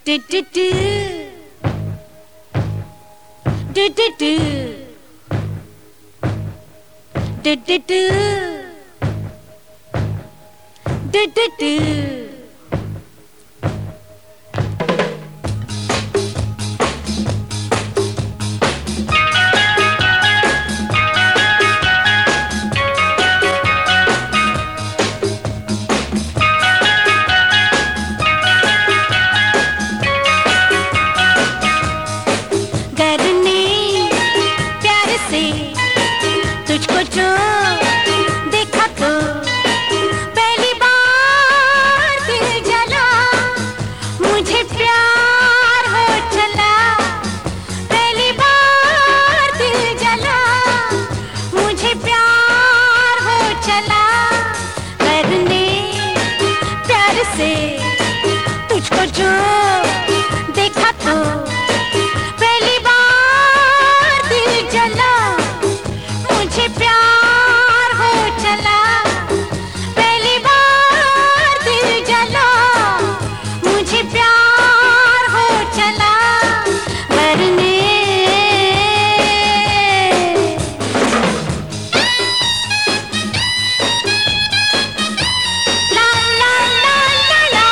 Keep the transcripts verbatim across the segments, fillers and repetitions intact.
do do do do do do do do do do do do तुझको जो देखा तो पहली बार दिल जला, मुझे प्यार हो चला। पहली बार दिल जला, मुझे प्यार हो चला। करने प्यार से तुझको जो देखा तो पहली बार दिल जला, मुझे प्यार हो चला। पहली बार दिल जला, मुझे प्यार हो चला। वरने ला ला ला ला ला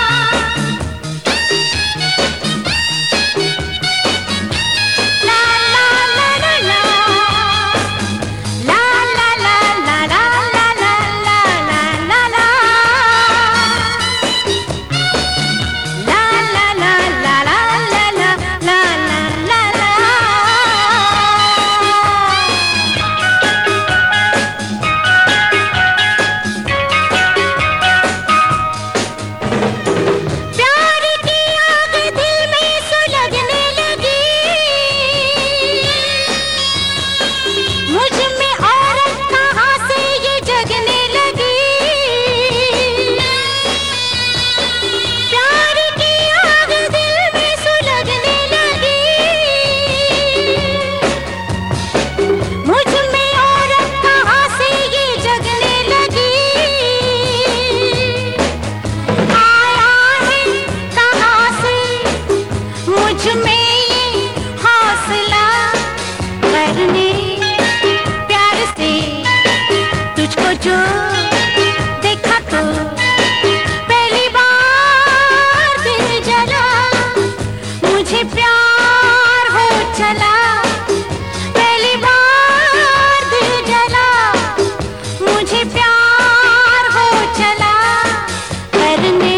जो देखा तो पहली बार दिल जला, मुझे प्यार हो चला। पहली बार दिल जला, मुझे प्यार हो चला। करने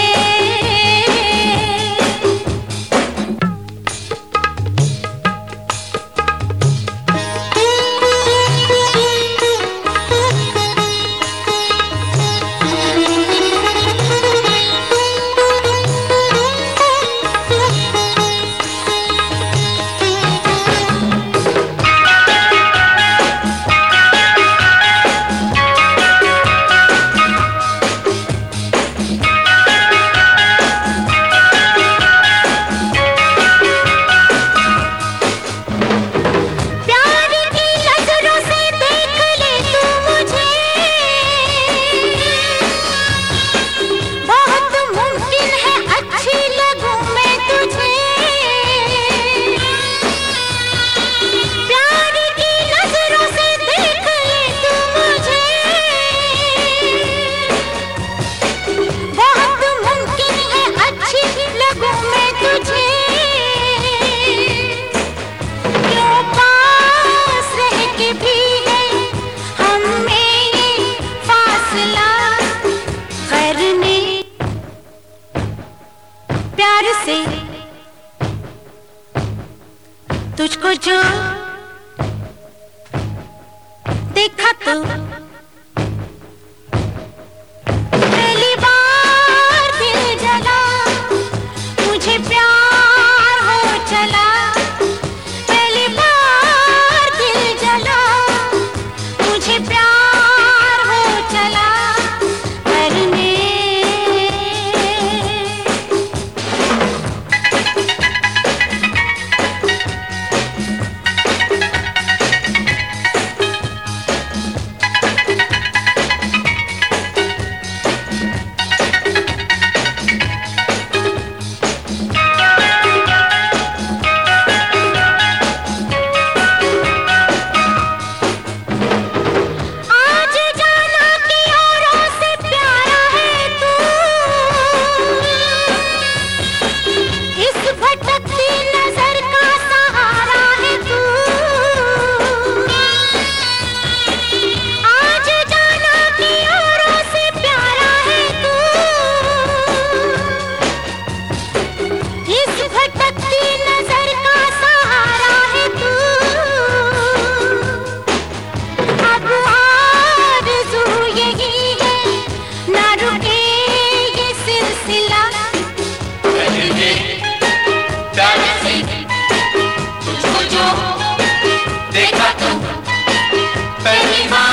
प्यार से तुझको जो देखा तो पहली बार दिल जला, मुझे प्यार हो चला। पहली बार दिल जला, मुझे प्यार हो चला। करने के प्यार से तुझको जो देखा तो पहली बार